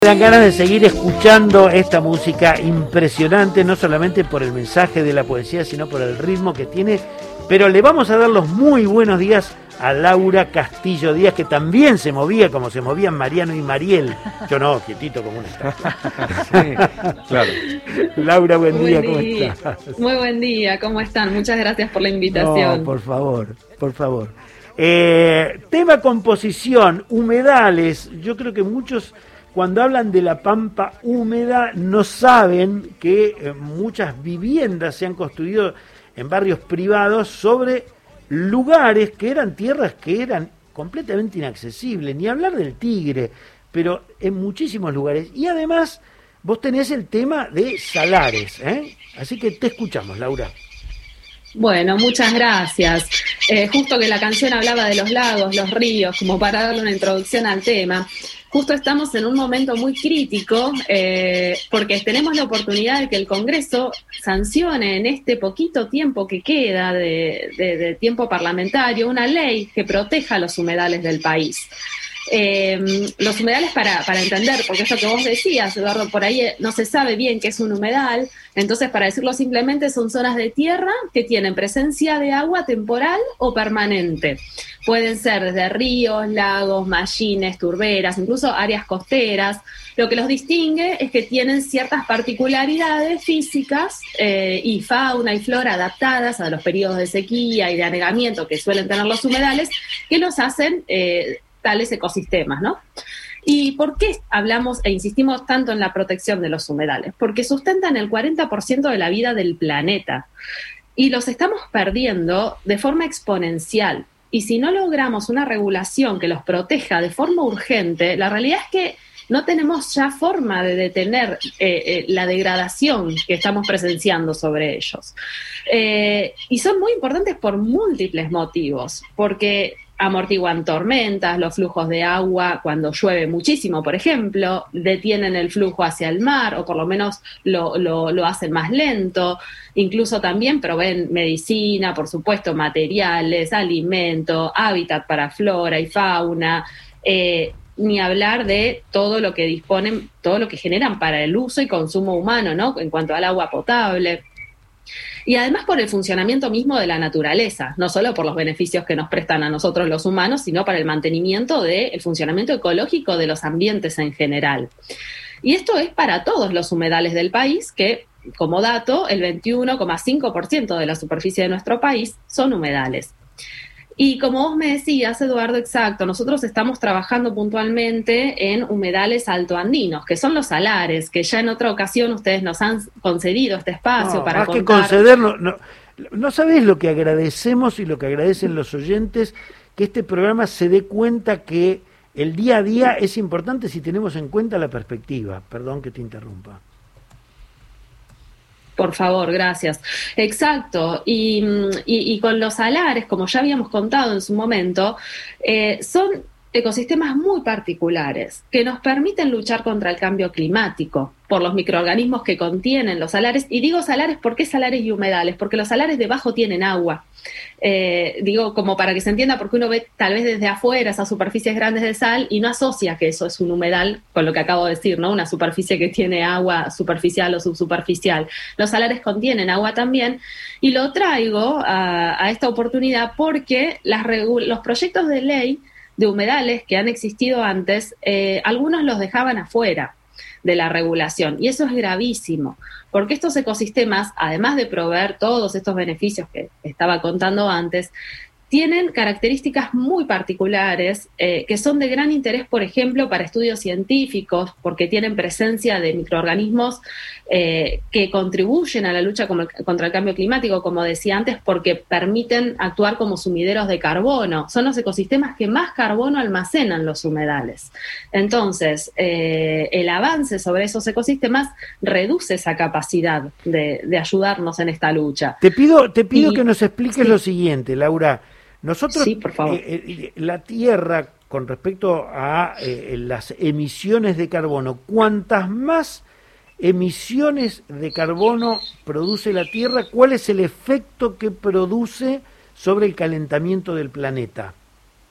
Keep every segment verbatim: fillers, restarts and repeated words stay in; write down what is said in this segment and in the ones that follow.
Me dan ganas de seguir escuchando esta música impresionante, no solamente por el mensaje de la poesía, sino por el ritmo que tiene. Pero le vamos a dar los muy buenos días a Laura Castillo Díaz, que también se movía como se movían Mariano y Mariel. Yo no, quietito como una estatua. Sí, claro. Laura, buen, buen día, ¿cómo día. estás? Muy buen día, ¿cómo están? Muchas gracias por la invitación. No, por favor, por favor. Eh, tema composición, humedales. Yo creo que muchos, cuando hablan de la pampa húmeda, no saben que eh, muchas viviendas se han construido en barrios privados sobre lugares que eran tierras que eran completamente inaccesibles, ni hablar del Tigre, pero en muchísimos lugares. Y además vos tenés el tema de salares, ¿eh? Así que te escuchamos, Laura. Bueno, muchas gracias. Eh, justo que la canción hablaba de los lagos, los ríos, como para darle una introducción al tema. Justo estamos en un momento muy crítico eh, porque tenemos la oportunidad de que el Congreso sancione en este poquito tiempo que queda de, de, de tiempo parlamentario una ley que proteja los humedales del país. Eh, los humedales para, para entender, porque eso que vos decías, Eduardo, por ahí no se sabe bien qué es un humedal, entonces para decirlo simplemente son zonas de tierra que tienen presencia de agua temporal o permanente. Pueden ser desde ríos, lagos, mallines, turberas, incluso áreas costeras. Lo que los distingue es que tienen ciertas particularidades físicas eh, y fauna y flora adaptadas a los periodos de sequía y de anegamiento que suelen tener los humedales, que los hacen eh, tales ecosistemas, ¿no? ¿Y por qué hablamos e insistimos tanto en la protección de los humedales? Porque sustentan el cuarenta por ciento de la vida del planeta y los estamos perdiendo de forma exponencial. Y si no logramos una regulación que los proteja de forma urgente, la realidad es que no tenemos ya forma de detener eh, eh, la degradación que estamos presenciando sobre ellos. Eh, y son muy importantes por múltiples motivos, porque amortiguan tormentas, los flujos de agua cuando llueve muchísimo, por ejemplo, detienen el flujo hacia el mar o por lo menos lo, lo, lo hacen más lento, incluso también proveen medicina, por supuesto, materiales, alimento, hábitat para flora y fauna, eh, ni hablar de todo lo que disponen, todo lo que generan para el uso y consumo humano, ¿no? En cuanto al agua potable. Y además por el funcionamiento mismo de la naturaleza, no solo por los beneficios que nos prestan a nosotros los humanos, sino para el mantenimiento del funcionamiento ecológico de los ambientes en general. Y esto es para todos los humedales del país, que, como dato, el veintiuno coma cinco por ciento de la superficie de nuestro país son humedales. Y como vos me decías, Eduardo, exacto, nosotros estamos trabajando puntualmente en humedales altoandinos, que son los salares, que ya en otra ocasión ustedes nos han concedido este espacio no, para más contar. que conceder, no, no, no sabés lo que agradecemos y lo que agradecen los oyentes, que este programa se dé cuenta que el día a día es importante si tenemos en cuenta la perspectiva. Perdón que te interrumpa. Por favor, gracias. Exacto. Y, y, y con los salares, como ya habíamos contado en su momento, eh, son ecosistemas muy particulares que nos permiten luchar contra el cambio climático por los microorganismos que contienen los salares. Y digo salares, ¿por qué salares y humedales? Porque los salares debajo tienen agua. Eh, digo, como para que se entienda, porque uno ve tal vez desde afuera esas superficies grandes de sal y no asocia que eso es un humedal con lo que acabo de decir, ¿no? Una superficie que tiene agua superficial o subsuperficial. Los salares contienen agua también y lo traigo a, a esta oportunidad porque las regu- los proyectos de ley de humedales que han existido antes, eh, algunos los dejaban afuera de la regulación y eso es gravísimo porque estos ecosistemas, además de proveer todos estos beneficios que estaba contando antes, tienen características muy particulares eh, que son de gran interés, por ejemplo, para estudios científicos, porque tienen presencia de microorganismos eh, que contribuyen a la lucha como, contra el cambio climático, como decía antes, porque permiten actuar como sumideros de carbono. Son los ecosistemas que más carbono almacenan los humedales. Entonces, eh, el avance sobre esos ecosistemas reduce esa capacidad de, de ayudarnos en esta lucha. Te pido, te pido y, que nos expliques sí. lo siguiente, Laura. Nosotros, sí, por favor. Eh, eh, la Tierra, con respecto a eh, las emisiones de carbono, cuantas más emisiones de carbono produce la Tierra, ¿cuál es el efecto que produce sobre el calentamiento del planeta?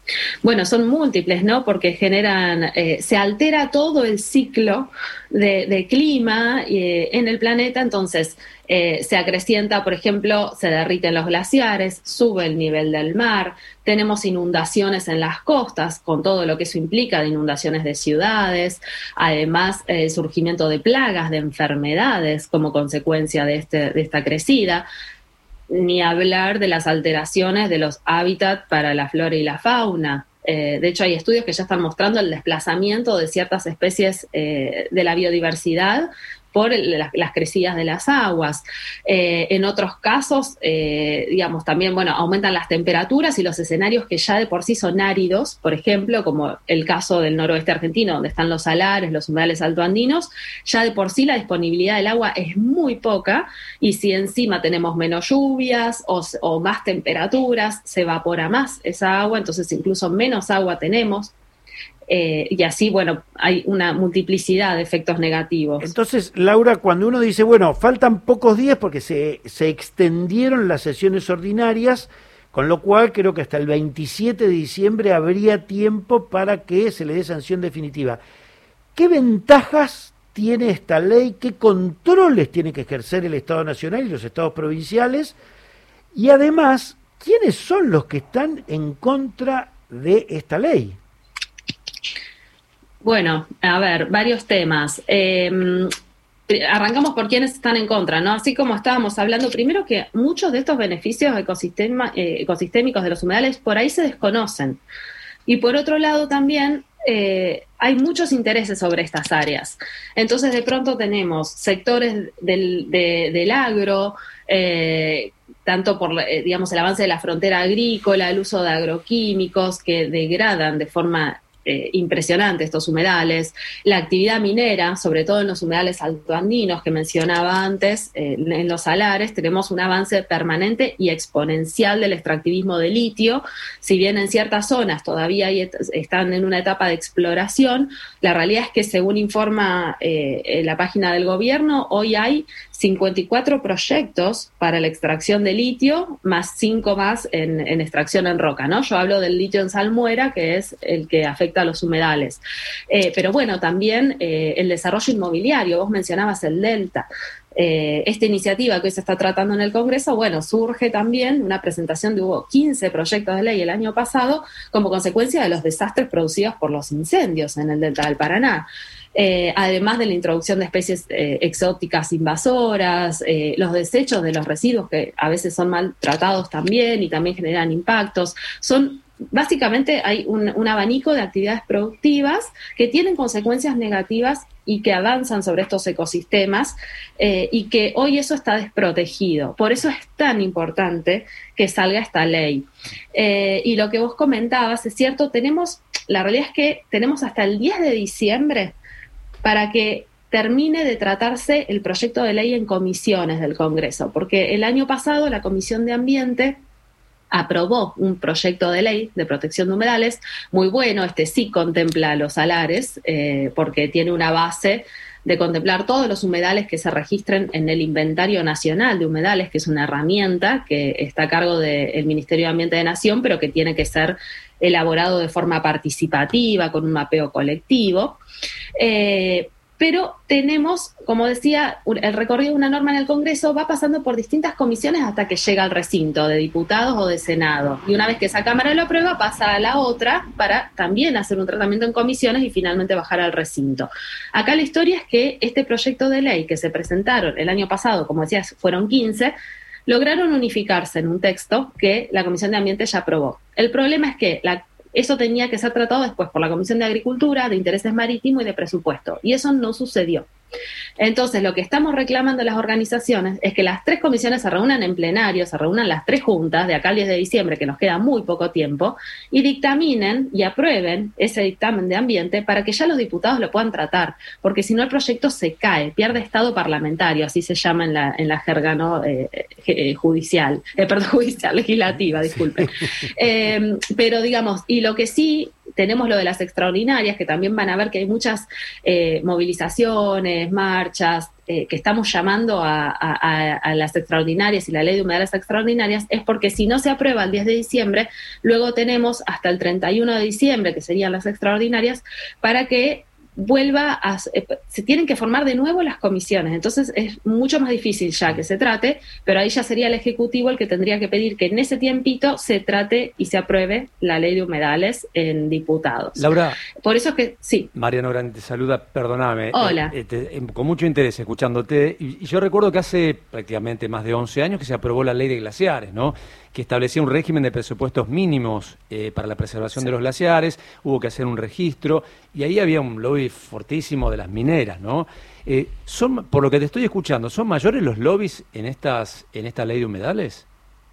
Bueno, son múltiples, ¿no? Porque generan, eh, se altera todo el ciclo de, de clima eh, en el planeta, entonces eh, se acrecienta, por ejemplo, se derriten los glaciares, sube el nivel del mar, tenemos inundaciones en las costas, con todo lo que eso implica de inundaciones de ciudades, además el eh, surgimiento de plagas, de enfermedades como consecuencia de, este, de esta crecida. Ni hablar de las alteraciones de los hábitats para la flora y la fauna. Eh, de hecho, hay estudios que ya están mostrando el desplazamiento de ciertas especies eh, de la biodiversidad por el, las, las crecidas de las aguas. Eh, en otros casos, eh, digamos, también, bueno, aumentan las temperaturas y los escenarios que ya de por sí son áridos, por ejemplo, como el caso del noroeste argentino, donde están los salares, los humedales altoandinos, ya de por sí la disponibilidad del agua es muy poca, y si encima tenemos menos lluvias o, o más temperaturas, se evapora más esa agua, entonces incluso menos agua tenemos. Eh, y así, bueno, hay una multiplicidad de efectos negativos. Entonces, Laura, cuando uno dice, bueno, faltan pocos días porque se, se extendieron las sesiones ordinarias, con lo cual creo que hasta el veintisiete de diciembre habría tiempo para que se le dé sanción definitiva. ¿Qué ventajas tiene esta ley? ¿Qué controles tiene que ejercer el Estado Nacional y los Estados provinciales? Y además, ¿quiénes son los que están en contra de esta ley? Bueno, a ver, varios temas. Eh, arrancamos por quienes están en contra, ¿no? Así como estábamos hablando, primero que muchos de estos beneficios ecosistema, eh, ecosistémicos de los humedales por ahí se desconocen. Y por otro lado también eh, hay muchos intereses sobre estas áreas. Entonces de pronto tenemos sectores del, de, del agro, eh, tanto por, eh, digamos, el avance de la frontera agrícola, el uso de agroquímicos que degradan de forma Eh, impresionante estos humedales, la actividad minera, sobre todo en los humedales altoandinos que mencionaba antes, eh, en los salares tenemos un avance permanente y exponencial del extractivismo de litio. Si bien en ciertas zonas todavía hay, están en una etapa de exploración, la realidad es que según informa eh, la página del gobierno, hoy hay cincuenta y cuatro proyectos para la extracción de litio, más cinco más en, en extracción en roca, ¿no? Yo hablo del litio en salmuera, que es el que afecta a los humedales. Eh, pero bueno, también eh, el desarrollo inmobiliario, vos mencionabas el Delta. Eh, esta iniciativa que hoy se está tratando en el Congreso, bueno, surge también una presentación de hubo quince proyectos de ley el año pasado como consecuencia de los desastres producidos por los incendios en el Delta del Paraná. Eh, además de la introducción de especies eh, exóticas invasoras, eh, los desechos de los residuos que a veces son maltratados también y también generan impactos, son básicamente hay un, un abanico de actividades productivas que tienen consecuencias negativas y que avanzan sobre estos ecosistemas eh, y que hoy eso está desprotegido. Por eso es tan importante que salga esta ley. Eh, y lo que vos comentabas es cierto, tenemos, la realidad es que tenemos hasta el diez de diciembre para que termine de tratarse el proyecto de ley en comisiones del Congreso, porque el año pasado la Comisión de Ambiente aprobó un proyecto de ley de protección de humedales muy bueno. Este sí contempla los salares, eh, porque tiene una base de contemplar todos los humedales que se registren en el Inventario Nacional de Humedales, que es una herramienta que está a cargo del Ministerio de Ambiente de Nación, pero que tiene que ser elaborado de forma participativa, con un mapeo colectivo. Eh, pero tenemos, como decía, el recorrido de una norma en el Congreso va pasando por distintas comisiones hasta que llega al recinto de diputados o de Senado. Y una vez que esa Cámara lo aprueba, pasa a la otra para también hacer un tratamiento en comisiones y finalmente bajar al recinto. Acá la historia es que este proyecto de ley que se presentaron el año pasado, como decías, fueron quince, lograron unificarse en un texto que la Comisión de Ambiente ya aprobó. El problema es que la Eso tenía que ser tratado después por la Comisión de Agricultura, de Intereses Marítimos y de Presupuesto. Y eso no sucedió. Entonces, lo que estamos reclamando las organizaciones es que las tres comisiones se reúnan en plenario, se reúnan las tres juntas de acá al diez de diciembre, que nos queda muy poco tiempo, y dictaminen y aprueben ese dictamen de ambiente para que ya los diputados lo puedan tratar, porque si no el proyecto se cae, pierde estado parlamentario, así se llama en la, en la jerga, ¿no? eh, eh, judicial, eh, perdón, judicial, legislativa, disculpen. Eh, pero digamos, y lo que sí tenemos lo de las extraordinarias, que también van a ver que hay muchas eh, movilizaciones, marchas, eh, que estamos llamando a, a, a las extraordinarias y la ley de humedales extraordinarias, es porque si no se aprueba el diez de diciembre, luego tenemos hasta el treinta y uno de diciembre, que serían las extraordinarias, para que vuelva a, eh, se tienen que formar de nuevo las comisiones, entonces es mucho más difícil ya que se trate, pero ahí ya sería el Ejecutivo el que tendría que pedir que en ese tiempito se trate y se apruebe la ley de humedales en diputados. Laura, por eso es que, sí. Mariano Grande te saluda, perdóname. Hola. Eh, te, eh, con mucho interés escuchándote, y, y yo recuerdo que hace prácticamente más de once años que se aprobó la ley de glaciares, ¿no? Que establecía un régimen de presupuestos mínimos eh, para la preservación sí. de los glaciares, hubo que hacer un registro, y ahí había un lobby fortísimo de las mineras, ¿no? Eh, son, por lo que te estoy escuchando, ¿son mayores los lobbies en estas en esta ley de humedales?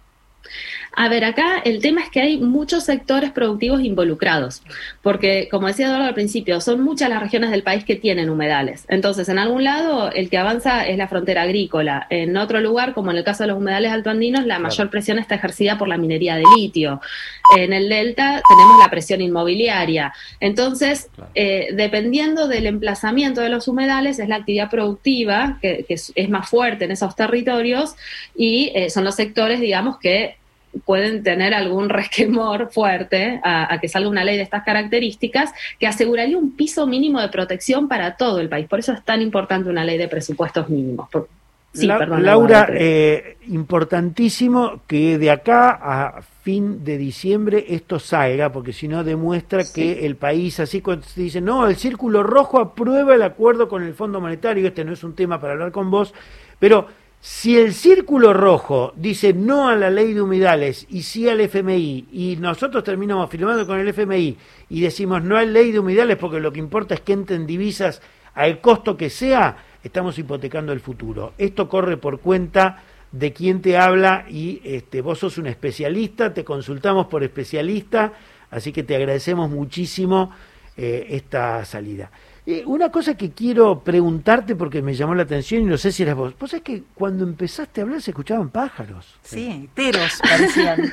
A ver, acá el tema es que hay muchos sectores productivos involucrados, porque, como decía Eduardo al principio, son muchas las regiones del país que tienen humedales. Entonces, en algún lado, el que avanza es la frontera agrícola. En otro lugar, como en el caso de los humedales altoandinos, la mayor claro. presión está ejercida por la minería de litio. En el delta tenemos la presión inmobiliaria. Entonces, claro. eh, dependiendo del emplazamiento de los humedales, es la actividad productiva que, que es, es más fuerte en esos territorios y eh, son los sectores, digamos, que pueden tener algún resquemor fuerte a, a que salga una ley de estas características que aseguraría un piso mínimo de protección para todo el país. Por eso es tan importante una ley de presupuestos mínimos. Por, sí, La, perdón, Laura, eh, importantísimo que de acá a fin de diciembre esto salga, porque si no demuestra sí. que el país, así cuando se dice, no, el Círculo Rojo aprueba el acuerdo con el Fondo Monetario, este no es un tema para hablar con vos, pero si el Círculo Rojo dice no a la ley de humedales y sí al F M I, y nosotros terminamos firmando con el F M I y decimos no hay ley de humedales porque lo que importa es que entren divisas al costo que sea, estamos hipotecando el futuro. Esto corre por cuenta de quien te habla y este, vos sos un especialista, te consultamos por especialista, así que te agradecemos muchísimo eh, esta salida. Eh, una cosa que quiero preguntarte porque me llamó la atención y no sé si eras vos. Vos sabés que cuando empezaste a hablar se escuchaban pájaros. Sí, enteros parecían.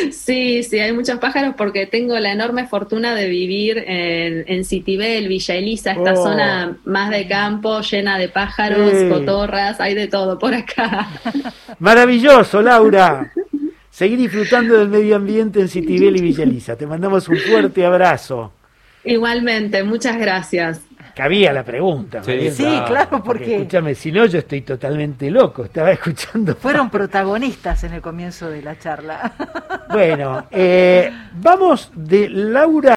Sí, sí, hay muchos pájaros porque tengo la enorme fortuna de vivir en, en Citibel, Villa Elisa, esta oh. zona más de campo, llena de pájaros, sí. cotorras, hay de todo por acá. Maravilloso, Laura. Seguir disfrutando del medio ambiente en Citibel y Villa Elisa. Te mandamos un fuerte abrazo. Igualmente, muchas gracias. Cabía la pregunta. Sí, sí claro, porque... porque... Escúchame, si no yo estoy totalmente loco, estaba escuchando... Fueron protagonistas en el comienzo de la charla. Bueno, eh, vamos de Laura...